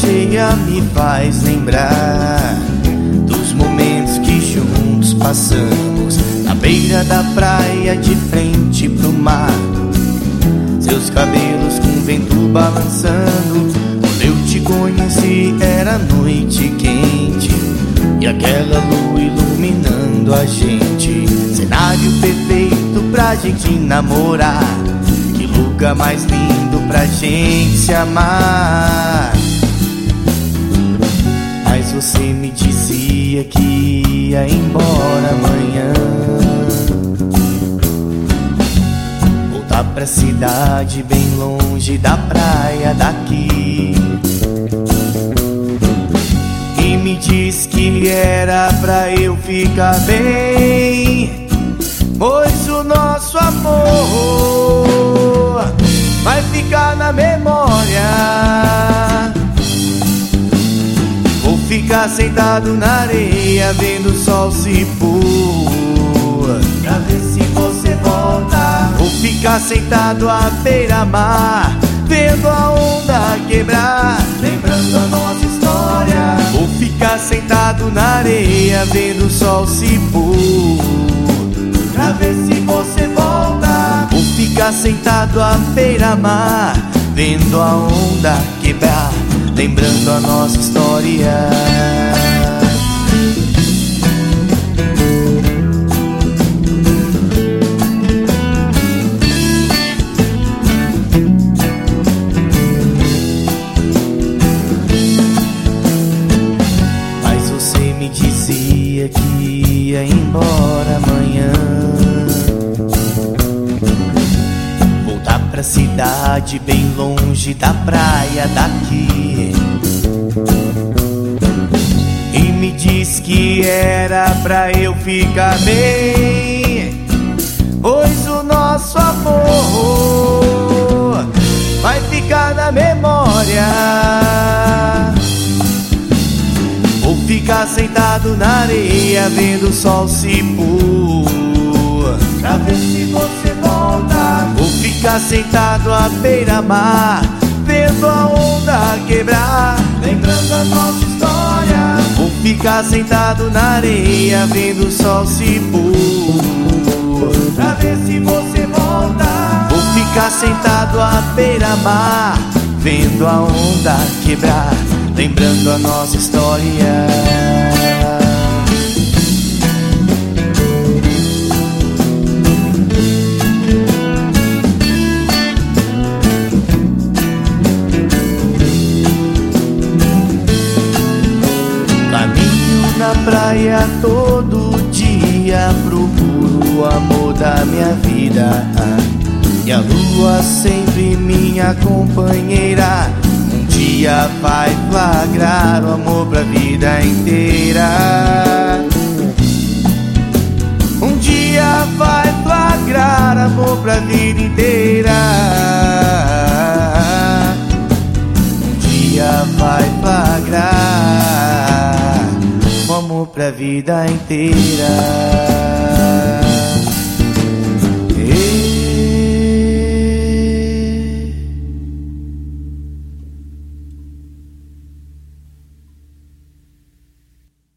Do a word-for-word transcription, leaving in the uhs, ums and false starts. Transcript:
areia me faz lembrar dos momentos que juntos passamos na beira da praia, de frente pro mar. Seus cabelos com vento balançando. Quando eu te conheci era noite quente e aquela lua iluminando a gente. Cenário perfeito pra gente namorar. Que lugar mais lindo pra gente se amar. Mas você me dizia que ia embora amanhã, voltar pra cidade bem longe da praia daqui. E me diz que era pra eu ficar bem, pois o nosso amor vai ficar na memória. Vou ficar sentado na areia vendo o sol se pôr, pra ver se você volta. Vou ficar sentado à beira-mar vendo a onda quebrar, lembrando a nossa história. Vou ficar sentado na areia vendo o sol se pôr, pra ver se você volta. Vou ficar sentado à beira-mar vendo a onda quebrar, lembrando a nossa história. Mas você me dizia que ia embora amanhã, voltar pra cidade bem longe da praia daqui. E me diz que era pra eu ficar bem, pois o nosso amor vai ficar na memória. Vou ficar sentado na areia vendo o sol se pôr, pra ver se você volta. Vou ficar sentado à beira-mar vendo a onda quebrar, lembrando a nossa história. Vou ficar sentado na areia vendo o sol se pôr, pra ver se você volta. Vou ficar sentado à beira-mar vendo a onda quebrar, lembrando a nossa história. Na praia todo dia procuro o amor da minha vida, e a lua sempre minha companheira. Um dia vai flagrar o amor pra vida inteira. Um dia vai flagrar amor pra vida inteira. Um dia vai flagrar amor pra vida inteira.